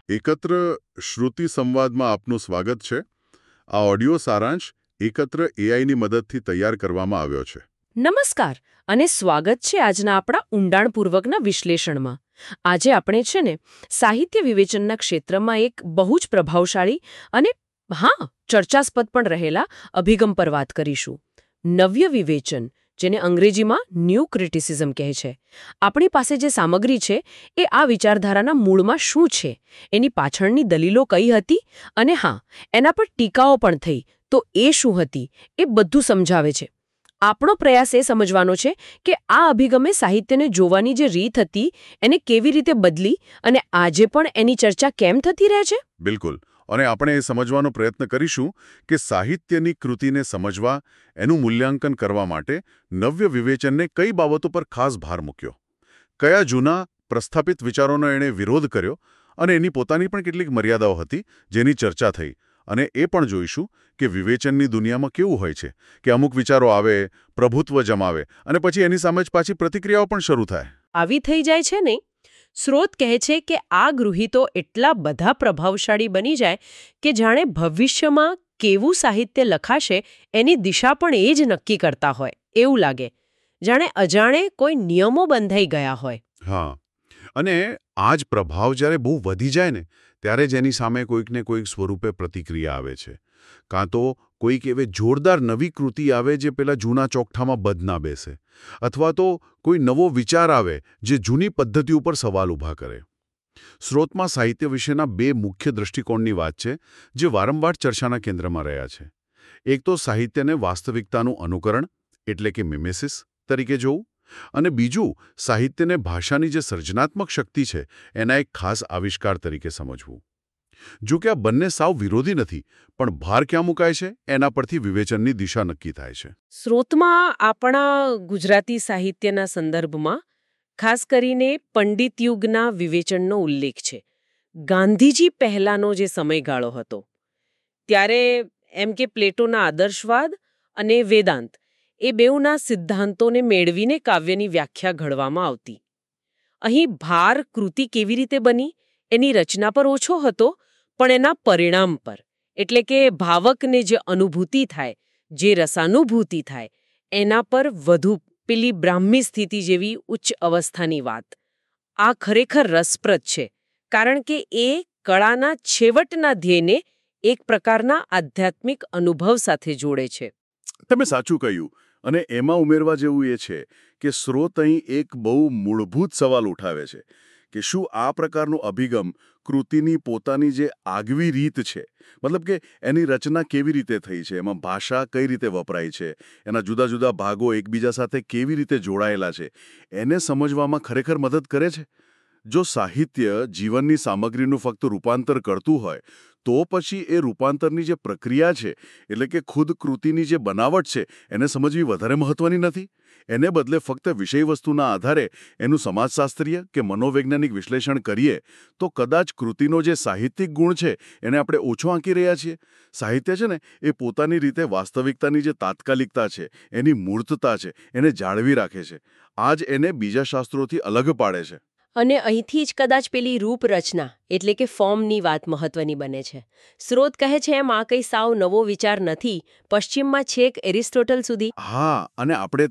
એકત્ર શ્રુતિ સંવાદમાં આપનું સ્વાગત છે. આ ઓડિયો સારાંશ એકત્ર એઆઈની મદદથી તૈયાર કરવામાં આવ્યો છે. નમસ્કાર અને સ્વાગત છે આજના આપણા ઊંડાણપૂર્વકના વિશ્લેષણમાં. આજે આપણે છે ને સાહિત્ય વિવેચનના ક્ષેત્રમાં એક બહુ જ પ્રભાવશાળી અને ચર્ચાસ્પદ પણ રહેલા અભિગમ પર વાત કરીશું. નવ્ય વિવેચન, જેને અંગ્રેજીમાં ન્યૂ ક્રિટિસિઝમ કહે છે. આપણી પાસે જે સામગ્રી છે એ આ વિચારધારાના મૂળમાં શું છે, એની પાછળની દલીલો કઈ હતી અને એના પર ટીકાઓ પણ થઈ તો એ શું હતી, એ બધું સમજાવે છે. આપણો પ્રયાસ એ સમજવાનો છે કે આ અભિગમે સાહિત્યને જોવાની જે રીત હતી એને કેવી રીતે બદલી અને આજે પણ એની ચર્ચા કેમ થતી રહે છે. બિલકુલ. અને આપણે એ સમજવાનો પ્રયત્ન કરીશું કે સાહિત્યની કૃતિને સમજવા, એનું મૂલ્યાંકન કરવા માટે નવ્ય વિવેચનને કઈ બાબતો પર ખાસ ભાર મૂક્યો, કયા જૂના પ્રસ્થાપિત વિચારોનો એણે વિરોધ કર્યો અને એની પોતાની પણ કેટલીક મર્યાદાઓ હતી જેની ચર્ચા થઈ. અને એ પણ જોઈશું કે વિવેચનની દુનિયામાં કેવું હોય છે કે અમુક વિચારો આવે, પ્રભુત્વ જમાવે અને પછી એની સામે જ પાછી પ્રતિક્રિયાઓ પણ શરૂ થાય. આવી થઈ જાય છે ને. સ્રોત કહે છે કે આ ગૃહિતો એટલા બધા પ્રભાવશાળી બની જાય કે જાણે ભવિષ્યમાં કેવું સાહિત્ય લખાશે એની દિશા પણ એ જ નક્કી કરતા હોય એવું લાગે, જાણે અજાણે કોઈ નિયમો બંધાઈ ગયા હોય. હા, અને આ જ પ્રભાવ જ્યારે બહુ વધી જાય ને ત્યારે જ એની સામે કોઈકને કોઈક સ્વરૂપે પ્રતિક્રિયા આવે છે. કાં તો કોઈક એવે જોરદાર નવી કૃતિ આવે જે પેલા જૂના ચોકઠામાં બધ ના બેસે, અથવા તો કોઈ નવો વિચાર આવે જે જૂની પદ્ધતિ ઉપર સવાલ ઊભા કરે. સ્રોતમાં સાહિત્ય વિશેના બે મુખ્ય દૃષ્ટિકોણની વાત છે જે વારંવાર ચર્ચાના કેન્દ્રમાં રહ્યા છે. એક તો સાહિત્યને વાસ્તવિકતાનું અનુકરણ એટલે કે મિમેસિસ તરીકે જોવું, અને બીજું સાહિત્યને ભાષાની જે સર્જનાત્મક શક્તિ છે એના એક ખાસ આવિષ્કાર તરીકે સમજવું. જો કે આ બંને સાવ વિરોધી નથી, પણ ભાર ક્યાં મુકાય છે એના પરથી વિવેચનની દિશા નક્કી થાય છે. સ્રોતમાં આપણા ગુજરાતી સાહિત્યના સંદર્ભમાં ખાસ કરીને પંડિત યુગના વિવેચનનો ઉલ્લેખ છે. ગાંધીજી પહેલાનો જે સમયગાળો હતો ત્યારે એમ કે પ્લેટોના આદર્શવાદ અને વેદાંત એ બેઉના સિદ્ધાંતોને મેળવીને કાવ્યની વ્યાખ્યા ઘડવામાં આવતી. અહીં ભાર કૃતિ કેવી રીતે બની એની રચના પર ઓછો હતો, પણ એના પરિણામ પર, એટલે કે ભાવકને જે અનુભૂતિ થાય, જે રસાનુભૂતિ થાય એના પર વધુ, પેલી બ્રાહ્મી સ્થિતિ જેવી ઉચ્ચ અવસ્થાની વાત. આ ખરેખર રસપ્રદ છે, કારણ કે એ કળાના છેવટના ધ્યેયને એક પ્રકારના આધ્યાત્મિક અનુભવ સાથે જોડે છે. તમે સાચું કહ્યું. અને એમાં ઉમેરવા જેવું એ છે કે સ્રોત અહીં એક બહુ મૂળભૂત સવાલ ઉઠાવે છે કે શું આ પ્રકારનો અભિગમ કૃતિની પોતાની જે આગવી રીત છે, મતલબ કે એની રચના કેવી રીતે થઈ છે, એમાં ભાષા કઈ રીતે વપરાય છે, એના જુદા જુદા ભાગો એકબીજા સાથે કેવી રીતે જોડાયેલા છે, એને સમજવામાં ખરેખર મદદ કરે છે. જો સાહિત્ય જીવનની સામગ્રીનું ફક્ત રૂપાંતર કરતું હોય તો પછી એ રૂપાંતરની જે પ્રક્રિયા છે, એટલે કે ખુદ કૃતિની જે બનાવટ છે, એને સમજવી વધારે મહત્વની નથી. એને બદલે ફક્ત વિષયવસ્તુના આધારે એનું સમાજશાસ્ત્રીય કે મનોવૈજ્ઞાનિક વિશ્લેષણ કરીએ તો કદાચ કૃતિનો જે સાહિત્યિક ગુણ છે એને આપણે ઓછો આંકી રહ્યા છીએ. સાહિત્ય છે ને એ પોતાની રીતે વાસ્તવિકતાની જે તાત્કાલિકતા છે, એની મૂર્તતા છે, એને જાળવી રાખે છે. આ જ એને બીજા શાસ્ત્રોથી અલગ પાડે છે. અને અહીંથી જ કદાચ પેલી રૂપરચના એટલે કે ફોર્મની વાત મહત્વની બને છે. સ્રોત કહે છે એમ આ કંઈ સાવ નવો વિચાર નથી, પશ્ચિમમાં છેક એરિસ્ટોટલ સુધી. હા, અને આપણે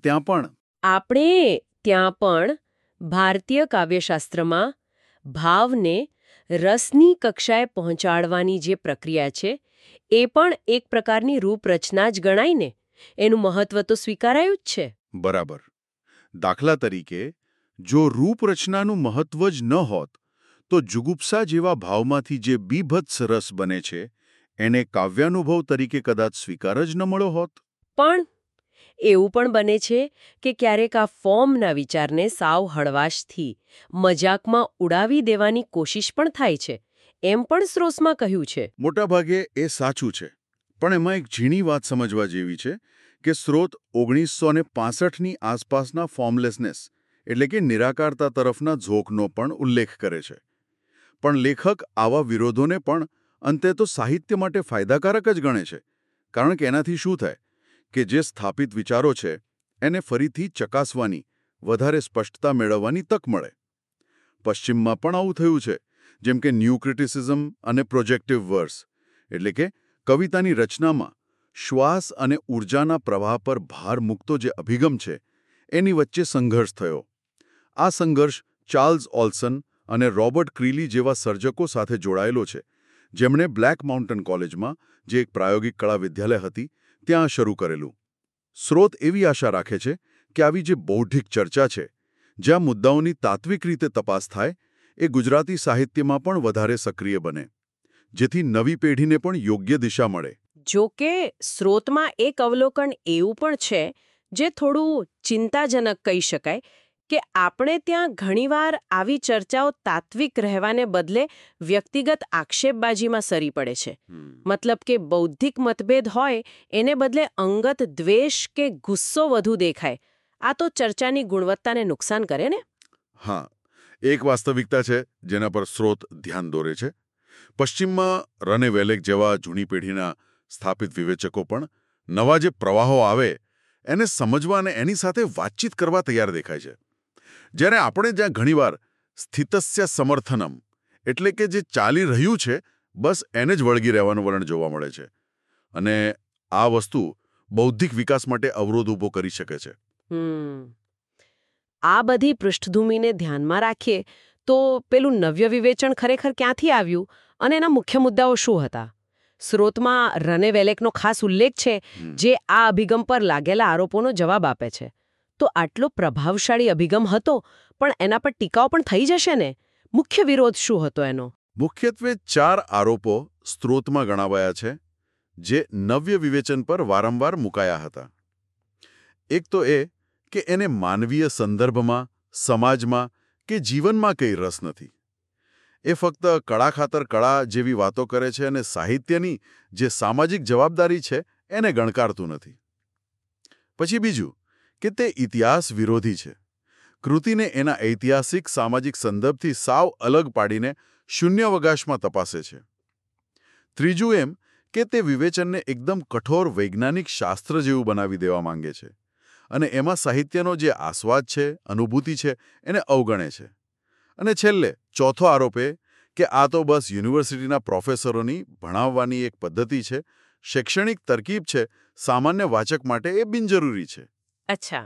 ત્યાં પણ ભારતીય કાવ્યશાસ્ત્રમાં ભાવને રસની કક્ષાએ પહોંચાડવાની જે પ્રક્રિયા છે એ પણ એક પ્રકારની રૂપરચના જ ગણાય ને. એનું મહત્વ તો સ્વીકારાયું જ છે. બરાબર. દાખલા તરીકે જો રૂપરચનાનું મહત્વ જ ન હોત તો જુગુપ્સા જેવા ભાવમાંથી જે બીભત્સ રસ બને છે એને કાવ્યાનુભવ તરીકે કદાચ સ્વીકાર જ ન મળ્યો હોત. પણ એવું પણ બને છે કે ક્યારેક આ ફોર્મના વિચારને સાવ હળવાશથી મજાકમાં ઉડાવી દેવાની કોશિશ પણ થાય છે, એમ પણ સ્રોતમાં કહ્યું છે. મોટાભાગે એ સાચું છે, પણ એમાં એક ઝીણી વાત સમજવા જેવી છે કે સ્રોત 1965ની આસપાસના ફોર્મલેસનેસ એટલે કે નિરાકારતા તરફના ઝોકનો પણ ઉલ્લેખ કરે છે. પણ લેખક આવા વિરોધોને પણ અંતે તો સાહિત્ય માટે ફાયદાકારક જ ગણે છે, કારણ કે એનાથી શું થાય કે જે સ્થાપિત વિચારો છે એને ફરીથી ચકાસવાની, વધારે સ્પષ્ટતા મેળવવાની તક મળે. પશ્ચિમમાં પણ આવું થયું છે. જેમ કે ન્યૂ ક્રિટિસિઝમ અને પ્રોજેક્ટિવ વર્સ, એટલે કે કવિતાની રચનામાં શ્વાસ અને ઊર્જાના પ્રવાહ પર ભાર મૂકતો જે અભિગમ છે એની વચ્ચે સંઘર્ષ થયો. આ સંઘર્ષ ચાર્લ્સ ઓલ્સન અને રોબર્ટ ક્રીલી જેવા સર્જકો સાથે જોડાયેલો છે, જેમણે બ્લેક માઉન્ટેન કોલેજમાં, જે એક પ્રાયોગિક કળા વિદ્યાલય હતી, ત્યાં શરૂ કરેલું. સ્રોત એવી આશા રાખે છે કે આવી જે બૌદ્ધિક ચર્ચા છે, જ્યાં મુદ્દાઓની તાત્વિક રીતે તપાસ થાય, એ ગુજરાતી સાહિત્યમાં પણ વધારે સક્રિય બને, જેથી નવી પેઢીને પણ યોગ્ય દિશા મળે. જો કે સ્રોતમાં એક અવલોકન એવું પણ છે જે થોડું ચિંતાજનક કહી શકાય કે આપણે ત્યાં ઘણીવાર આવી ચર્ચાઓ તાત્વિક રહેવાને બદલે વ્યક્તિગત આક્ષેપબાજીમાં સરી પડે છે. મતલબ કે બૌદ્ધિક મતભેદ હોય એને બદલે અંગત દ્વેષ કે ગુસ્સો વધુ દેખાય. આ તો ચર્ચાની ગુણવત્તાને નુકસાન કરે ને? હા, એક વાસ્તવિકતા છે જેના પર સ્રોત ધ્યાન દોરે છે. પશ્ચિમમાં રને વેલેક જેવા જૂની પેઢીના સ્થાપિત વિવેચકો પણ નવા જે પ્રવાહો આવે એને સમજવા અને એની સાથે વાતચીત કરવા તૈયાર દેખાય છે. જ્યારે આપણે જ્યાં ઘણીવાર સ્થિતસ્ય સમર્થનમ, એટલે કે જે ચાલી રહ્યું છે બસ એને જ વળગી રહેવાનું વલણ જોવા મળે છે. અને આ વસ્તુ બૌદ્ધિક વિકાસ માટે અવરોધ ઊભો કરી શકે છે. આ બધી પૃષ્ઠભૂમિને ધ્યાનમાં રાખીએ તો પેલું નવ્ય વિવેચન ખરેખર ક્યાંથી આવ્યું અને એના મુખ્ય મુદ્દાઓ શું હતા? સ્રોતમાં રને વેલેકનો ખાસ ઉલ્લેખ છે, જે આ અભિગમ પર લાગેલા આરોપોનો જવાબ આપે છે. તો આટલો પ્રભાવશાળી અભિગમ હતો, પણ એના પર ટીકાઓ પણ થઈ જશે ને? મુખ્ય વિરોધ શું હતો એનો? મુખ્યત્વે 4 આરોપો સ્ત્રોતમાં ગણાવાયા છે, જે નવ્ય વિવેચન પર વારંવાર મુકાયા હતા. એક તો એ કે એને માનવીય સંદર્ભમાં, સમાજમાં કે જીવનમાં કંઈ રસ નથી. એ ફક્ત કળા ખાતર કળા જેવી વાતો કરે છે અને સાહિત્યની જે સામાજિક જવાબદારી છે એને ગણકારતું નથી. પછી બીજું કે તે ઇતિહાસ વિરોધી છે. કૃતિને એના ઐતિહાસિક સામાજિક સંદર્ભથી સાવ અલગ પાડીને શૂન્યાવકાશમાં તપાસે છે. ત્રીજું એમ કે તે વિવેચનને એકદમ કઠોર વૈજ્ઞાનિક શાસ્ત્ર જેવું બનાવી દેવા માંગે છે અને એમાં સાહિત્યનો જે આસ્વાદ છે, અનુભૂતિ છે, એને અવગણે છે. અને છેલ્લે ચોથો આરોપ એ કે આ તો બસ યુનિવર્સિટીના પ્રોફેસરોની ભણાવવાની એક પદ્ધતિ છે, શૈક્ષણિક તરકીબ છે, સામાન્ય વાચક માટે એ બિનજરૂરી છે. અચ્છા.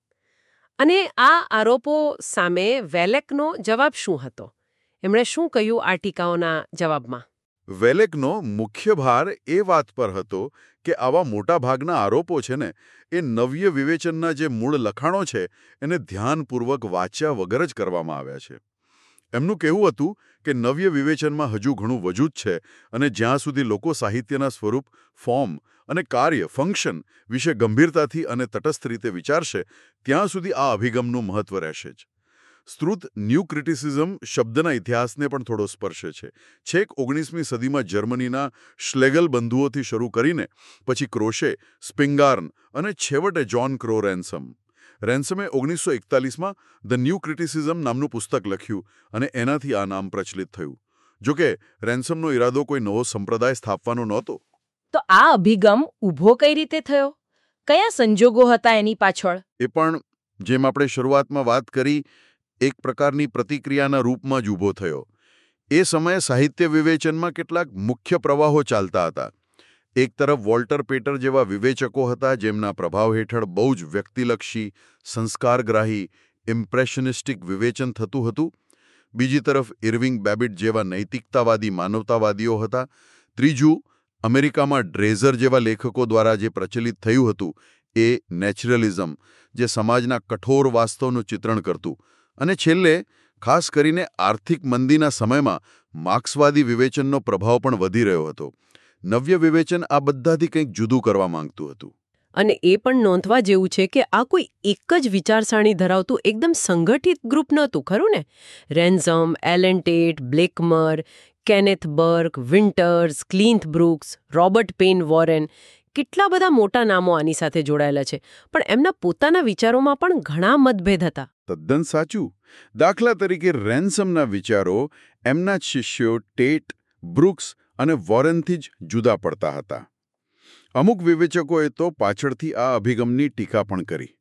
અને આ આરોપો સામે વેલેકનો જવાબ શું હતો? એમણે શું કહ્યું આ ટીકાઓના જવાબમાં? વેલેકનો મુખ્ય ભાર એ વાત પર હતો કે આવા મોટા ભાગના આરોપો છે ને, એ નવ્ય વિવેચનના જે મૂળ લખાણો છે એને ધ્યાનપૂર્વક વાંચ્યા વગર જ કરવામાં આવ્યા છે. એમનું કહેવું હતું કે નવ્ય વિવેચનમાં હજુ ઘણું વજૂદ છે અને જ્યાં સુધી લોકો સાહિત્યના સ્વરૂપ, ફોર્મ અને કાર્ય, ફંક્શન વિશે ગંભીરતાથી અને તટસ્થ રીતે વિચારશે, ત્યાં સુધી આ અભિગમનું મહત્વ રહેશે જ. સ્ત્રુત ન્યૂ ક્રિટિસિઝમ શબ્દના ઇતિહાસને પણ થોડો સ્પર્શે છે. છેક 19મી સદીમાં જર્મનીના શ્લેગલ બંધુઓથી શરૂ કરીને પછી ક્રોશે, સ્પિંગાર્ન અને છેવટે જોન ક્રો રેન્સમ. રેન્સમે 1941માં ધ ન્યૂ ક્રિટિસિઝમ નામનું પુસ્તક લખ્યું અને એનાથી આ નામ પ્રચલિત થયું. જોકે રેન્સમનો ઈરાદો કોઈ નવો સંપ્રદાય સ્થાપવાનો નહોતો. તો આ અભિગમ ઊભો કઈ રીતે થયો? કયા સંજોગો હતા એની પાછળ? એ પણ જેમ આપણે શરૂઆતમાં વાત કરી, એક પ્રકારની પ્રતિક્રિયાના રૂપમાં જ ઊભો થયો. એ સમયે સાહિત્ય વિવેચનમાં કેટલાક મુખ્ય પ્રવાહો ચાલતા હતા. એક તરફ વોલ્ટર પેટર જેવા વિવેચકો હતા, જેમના પ્રભાવ હેઠળ બહુ જ વ્યક્તિલક્ષી, સંસ્કારગ્રાહી, ઇમ્પ્રેશનિસ્ટિક વિવેચન થતું હતું. બીજી તરફ ઇર્વિંગ બેબિટ જેવા નૈતિકતાવાદી માનવતાવાદીઓ હતા. ત્રીજું, અમેરિકામાં ડ્રેઝર જેવા લેખકો દ્વારા જે પ્રચલિત થયું હતું એ નેચરલિઝમ, જે સમાજના કઠોર વાસ્તવનું ચિત્રણ કરતું. અને છેલ્લે, ખાસ કરીને આર્થિક મંદીના સમયમાં માર્ક્સવાદી વિવેચનનો પ્રભાવ પણ વધી રહ્યો હતો. નવ્ય વિવેચન આ બધાથી કંઈક જુદું કરવા માંગતું હતું. અને એ પણ નોંધવા જેવું છે કે આ કોઈ એક જ વિચારસરણી ધરાવતું એકદમ સંગઠિત ગ્રુપ નહોતું, ખરું ને? Ransom, Allen Tate, Blackmur, Kenneth Burke, Winters, Cleanth Brooks, Robert Penn Warren, કેટલા બધા મોટા નામો આની સાથે જોડાયેલા છે. પણ એમના પોતાના વિચારોમાં પણ ઘણા મતભેદ હતા. તદ્દન સાચું. દાખલા તરીકે રેન્સમના વિચારો એમના જ શિષ્યો ટેટ, બ્રુક્સ અને વોરેનથી જ જુદા પડતા હતા. અમુક વિવેચકોએ તો પાછળથી આ અભિગમની ટીકા પણ કરી.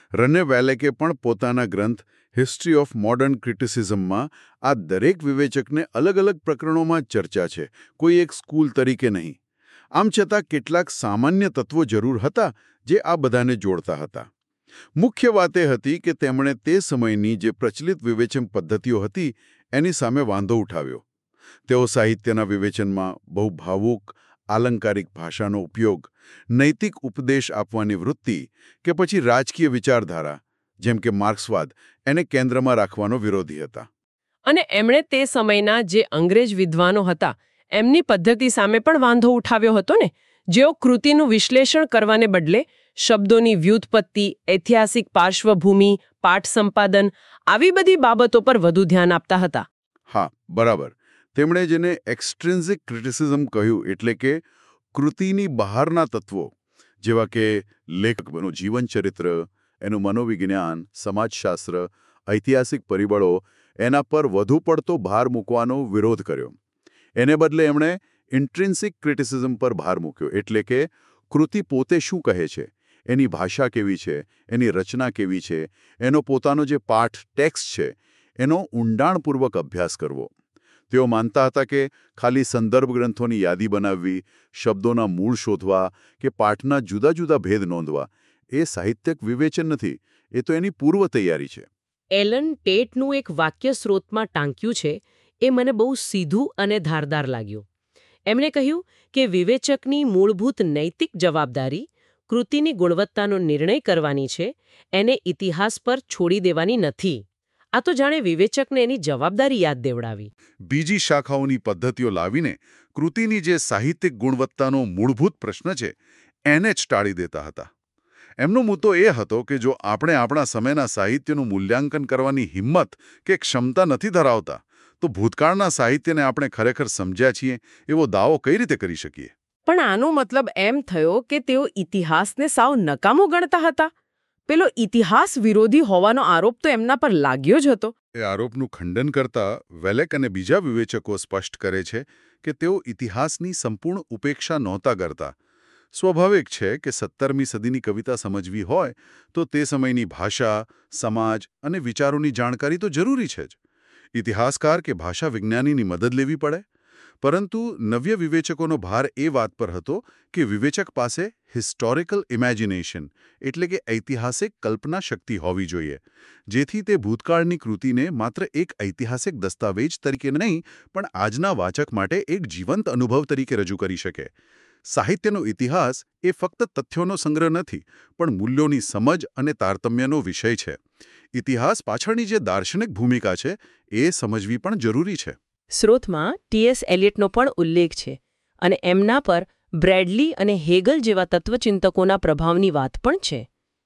રને વેલેકે પણ પોતાના ગ્રંથ હિસ્ટ્રી ઓફ મોડર્ન ક્રિટિસિઝમમાં આ દરેક વિવેચકને અલગ અલગ પ્રકરણોમાં ચર્ચા છે, કોઈ એક સ્કૂલ તરીકે નહીં. આમ છતાં કેટલાક સામાન્ય તત્વો જરૂર હતા જે આ બધાને જોડતા હતા. મુખ્ય વાત એ હતી કે તેમણે તે સમયની જે પ્રચલિત વિવેચન પદ્ધતિઓ હતી એની સામે વાંધો ઉઠાવ્યો. તેઓ સાહિત્યના વિવેચનમાં બહુ ભાવુક, આલંકારિક ભાષાનો ઉપયોગ, નૈતિક ઉપદેશ આપવાની વૃત્તિ કે પછી રાજકીય વિચારધારા જેમ કે માર્ક્સવાદ એને કેન્દ્રમાં રાખવાનો વિરોધી હતા. અને એમણે તે સમયના જે અંગ્રેજ વિદ્વાનો હતા એમની પદ્ધતિ સામે પણ વાંધો ઉઠાવ્યો હતો ને, જેઓ કૃતિનું વિશ્લેષણ કરવાને બદલે શબ્દોની વ્યુત્પત્તિ, ઐતિહાસિક પાર્શ્વભૂમિ, પાઠ સંપાદન આવી બધી બાબતો પર વધુ ધ્યાન આપતા હતા. હા, બરાબર. તેમણે જેને એક્સ્ટ્રિન્સિક ક્રિટિસિઝમ કહ્યું, એટલે કે કૃતિની બહારના તત્વો જેવા કે લેખકનું જીવનચરિત્ર, એનું મનોવિજ્ઞાન, સમાજશાસ્ત્ર, ઐતિહાસિક પરિબળો એના પર વધુ પડતો ભાર મૂકવાનો વિરોધ કર્યો. એને બદલે એમણે ઇન્ટ્રિન્સિક ક્રિટિસિઝમ પર ભાર મૂક્યો, એટલે કે કૃતિ પોતે શું કહે છે, એની ભાષા કેવી છે, એની રચના કેવી છે, એનો પોતાનો જે પાઠ ટેક્સ્ટ છે એનો ઊંડાણપૂર્વક અભ્યાસ કરવો. તેઓ માનતા હતા કે ખાલી સંદર્ભ ગ્રંથોની યાદી બનાવવી, શબ્દોના મૂળ શોધવા કે પાઠના જુદા જુદા ભેદ નોંધવા એ સાહિત્યક વિવેચન નથી, એ તો એની પૂર્વ તૈયારી છે. એલન ટેટનું એક વાક્ય સ્રોતમાં ટાંક્યું છે એ મને બહુ સીધું અને ધારદાર લાગ્યું. એમણે કહ્યું કે વિવેચકની મૂળભૂત નૈતિક જવાબદારી કૃતિની ગુણવત્તાનો નિર્ણય કરવાની છે, એને ઇતિહાસ પર છોડી દેવાની નથી. આ તો જાણે વિવેચકને એની જવાબદારી યાદ દેવડાવી. બીજી શાખાઓની પદ્ધતિઓ લાવીને કૃતિની જે સાહિત્યિક ગુણવત્તાનો મૂળભૂત પ્રશ્ન છે એને જ ટાળી દેતા હતા. એમનો મુદ્દો એ હતો કે જો આપણે આપણા સમયના સાહિત્યનું મૂલ્યાંકન કરવાની હિંમત કે ક્ષમતા નથી ધરાવતા તો ભૂતકાળના સાહિત્યને આપણે ખરેખર સમજ્યા છીએ એવો દાવો કઈ રીતે કરી શકીએ? પણ આનો મતલબ એમ થયો કે તેઓ ઇતિહાસને સાવ નકામો ગણતા હતા. પેલો ઇતિહાસ વિરોધી હોવાનો આરોપ તો એમના પર લાગ્યો જ હતો. એ આરોપનું ખંડન કરતા વેલેક અને બીજા વિવેચકો સ્પષ્ટ કરે છે કે તેઓ ઇતિહાસની સંપૂર્ણ ઉપેક્ષા નહોતા કરતા. સ્વાભાવિક છે કે 17મી સદીની કવિતા સમજવી હોય તો તે સમયની ભાષા, સમાજ અને વિચારોની જાણકારી તો જરૂરી છે જ. ઇતિહાસકાર કે ભાષા વિજ્ઞાનીની મદદ લેવી પડે. પરંતુ નવ્ય વિવેચકોનો ભાર એ વાત પર હતો કે વિવેચક પાસે હિસ્ટોરિકલ ઇમેજિનેશન એટલે કે ઐતિહાસિક કલ્પના શક્તિ હોવી જોઈએ, જેથી તે ભૂતકાળની કૃતિને માત્ર એક ઐતિહાસિક દસ્તાવેજ તરીકે નહીં પણ આજના વાચક માટે એક જીવંત અનુભવ તરીકે રજૂ કરી શકે. સાહિત્યનો ઇતિહાસ એ ફક્ત તથ્યોનો સંગ્રહ નથી, પણ મૂલ્યોની સમજ અને તારતમ્યનો વિષય છે. ઇતિહાસ પાછળની જે દાર્શનિક ભૂમિકા છે એ સમજવી પણ જરૂરી છે. સ્રોતમાં ટી.એસ. એલિયટનો પણ ઉલ્લેખ છે અને એમના પર બ્રેડલી અને હેગલ જેવા તત્વચિંતકોના પ્રભાવની વાત પણ છે.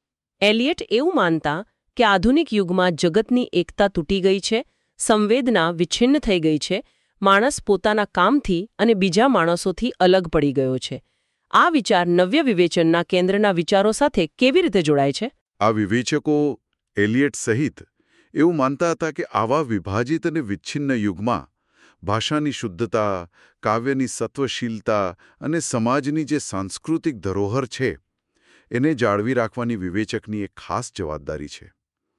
એલિયટ એવું માનતા કે આધુનિક યુગમાં જગતની એકતા તૂટી ગઈ છે, સંવેદના વિચ્છિન્ન થઈ ગઈ છે, માણસ પોતાના કામથી અને બીજા માણસોથી અલગ પડી ગયો છે. આ વિચાર નવ્ય વિવેચનના કેન્દ્રના વિચારો સાથે કેવી રીતે જોડાય છે? આ વિવેચકો એલિયટ સહિત એવું માનતા હતા કે આવા વિભાજિત અને વિચ્છિન્ન યુગમાં ભાષાની શુદ્ધતા, કાવ્યની સત્વશીલતા અને સમાજની જે સાંસ્કૃતિક ધરોહર છે એને જાળવી રાખવાની વિવેચકની એક ખાસ જવાબદારી છે.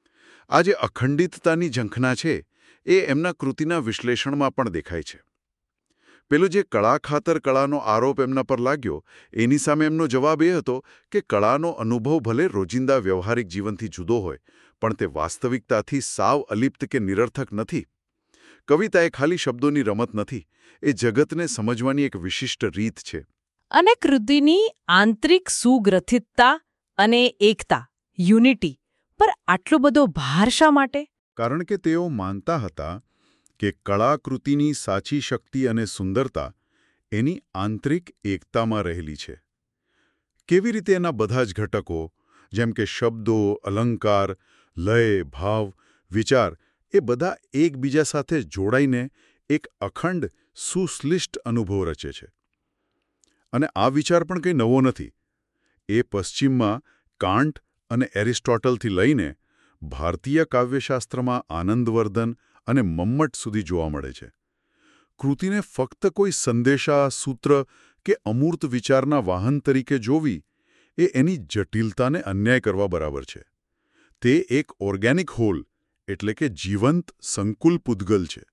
આ જે અખંડિતતાની ઝંખના છે એ એમના કૃતિના વિશ્લેષણમાં પણ દેખાય છે. પેલો જે કળા ખાતર કળાનો આરોપ એમના પર લાગ્યો એની સામે એમનો જવાબ એ હતો કે કળાનો અનુભવ ભલે રોજિંદા વ્યવહારિક જીવનથી જુદો હોય પણ તે વાસ્તવિકતાથી સાવ અલિપ્ત કે નિરર્થક નથી. કવિતા એ ખાલી શબ્દોની રમત નથી, એ જગતને સમજવાની એક વિશિષ્ટ રીત છે. અને કૃતિની આંતરિક સુગ્રથિતતા અને એકતા, યુનિટી પર આટલો બધો ભાર શા માટે? કારણ કે તેઓ માનતા હતા કે કળાકૃતિની સાચી શક્તિ અને સુંદરતા એની આંતરિક એકતામાં રહેલી છે. કેવી રીતે એના બધા જ ઘટકો જેમ કે શબ્દો, અલંકાર, લય, ભાવ, વિચાર એ બધા એકબીજા સાથે જોડાઈને એક અખંડ, સુશ્લિષ્ટ અનુભવ રચે છે. અને આ વિચાર પણ કંઈ નવો નથી. એ પશ્ચિમમાં કાન્ટ અને એરિસ્ટોટલથી લઈને ભારતીય કાવ્યશાસ્ત્રમાં આનંદવર્ધન અને મમ્મટ સુધી જોવા મળે છે. કૃતિને ફક્ત કોઈ સંદેશા, સૂત્ર કે અમૂર્ત વિચારના વાહન તરીકે જોવી એ એની જટિલતાને અન્યાય કરવા બરાબર છે. તે એક ઓર્ગેનિક હોલ એટલે કે જીવંત સંકુલ પૂતગલ છે.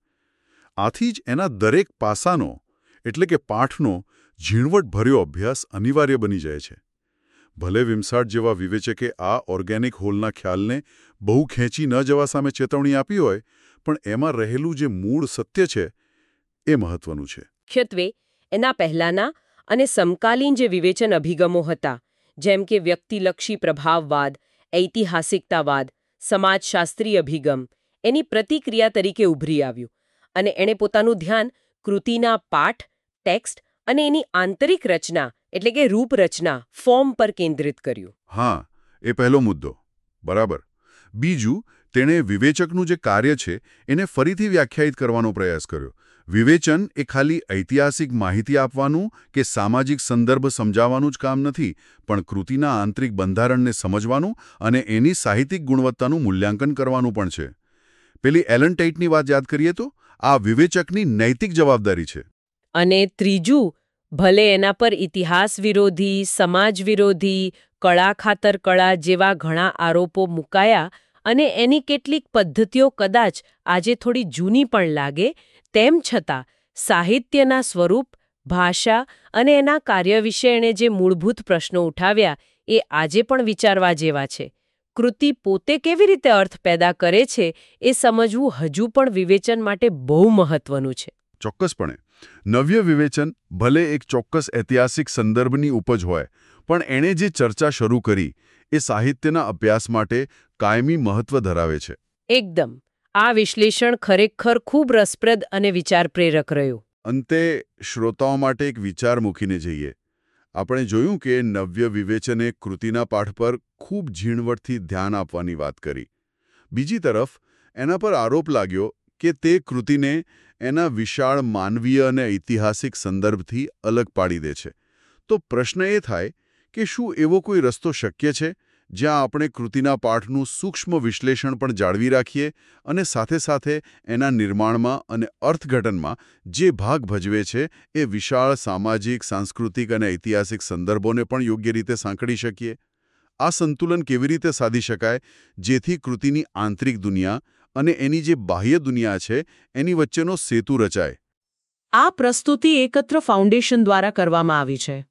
આથી જ એના દરેક પાસાનો એટલે કે પાઠનો ઝીણવટભર્યો અભ્યાસ અનિવાર્ય બની જાય છે. ભલે વિમસાટ જેવા વિવેચકે આ ઓર્ગેનિક હોલના ખ્યાલને બહુ ખેંચી ન જવા સામે ચેતવણી આપી હોય, પણ એમાં રહેલું જે મૂળ સત્ય છે એ મહત્વનું છે. મુખ્યત્વે એના પહેલાના અને સમકાલીન જે વિવેચન અભિગમો હતા, જેમ કે વ્યક્તિલક્ષી પ્રભાવવાદ, ઐતિહાસિકતાવાદ, સમાજશાસ્ત્રી અભિગમ, એની પ્રતિક્રિયા તરીકે ઉભરી આવ્યું અને એણે પોતાનું ધ્યાન કૃતિના પાઠ, ટેક્સ્ટ અને એની આંતરિક રચના એટલે કે રૂપરચના, ફોર્મ પર કેન્દ્રિત કર્યું. હા, એ પહેલો મુદ્દો. બરાબર. બીજું, તેણે વિવેચકનું જે કાર્ય છે એને ફરીથી વ્યાખ્યાયિત કરવાનો પ્રયાસ કર્યો. વિવેચન એ ખાલી ઐતિહાસિક માહિતી આપવાનું કે સામાજિક સંદર્ભ સમજાવવાનું જ કામ નથી, પણ કૃતિના આંતરિક બંધારણને સમજવાનું અને એની સાહિત્યિક ગુણવત્તાનું મૂલ્યાંકન કરવાનું પણ છે. પેલી એલન ટાઇટની વાત યાદ કરીએ તો આ વિવેચકની નૈતિક જવાબદારી છે. અને ત્રીજું, ભલે એના પર ઇતિહાસ વિરોધી, સમાજ વિરોધી, કળા ખાતર કળા જેવા ઘણા આરોપો મુકાયા અને એની કેટલીક પદ્ધતિઓ કદાચ આજે થોડી જૂની પણ લાગે, તેમ છતાં સાહિત્યના સ્વરૂપ, ભાષા અને એના કાર્ય વિશે એણે જે મૂળભૂત પ્રશ્નો ઉઠાવ્યા એ આજે પણ વિચારવા જેવા છે. કૃતિ પોતે કેવી રીતે અર્થ પેદા કરે છે એ સમજવું હજુ પણ વિવેચન માટે બહુ મહત્વનું છે. ચોક્કસપણે. નવ્ય વિવેચન ભલે એક ચોક્કસ ઐતિહાસિક સંદર્ભની ઉપજ હોય, પણ એણે જે ચર્ચા શરૂ કરી એ સાહિત્યના અભ્યાસ માટે કાયમી મહત્વ ધરાવે છે. એકદમ. આ વિશ્લેષણ ખરેખર ખૂબ રસપ્રદ અને વિચાર પ્રેરક રહ્યું. અંતે શ્રોતાઓ માટે એક વિચાર મૂકીને જઈએ. આપણે જોયું કે નવ્ય વિવેચને કૃતિના પાઠ પર ખૂબ ઝીણવટથી ધ્યાન આપવાની વાત કરી. બીજી તરફ એના પર આરોપ લાગ્યો કે તે કૃતિને એના વિશાળ માનવીય અને ઐતિહાસિક સંદર્ભથી અલગ પાડી દે છે. તો પ્રશ્ન એ થાય કે શું એવો કોઈ રસ્તો શક્ય છે જ્યાં આપણે કૃતિના પાઠનું સૂક્ષ્મ વિશ્લેષણ પણ જાળવી રાખીએ અને સાથે સાથે એના નિર્માણમાં અને અર્થઘટનમાં જે ભાગ ભજવે છે એ વિશાળ સામાજિક, સાંસ્કૃતિક અને ઐતિહાસિક સંદર્ભોને પણ યોગ્ય રીતે સાંકળી શકીએ? આ સંતુલન કેવી રીતે સાધી શકાય જેથી કૃતિની આંતરિક દુનિયા અને એની જે બાહ્ય દુનિયા છે એની વચ્ચેનો સેતુ રચાય? આ પ્રસ્તુતિ એકત્ર ફાઉન્ડેશન દ્વારા કરવામાં આવી છે.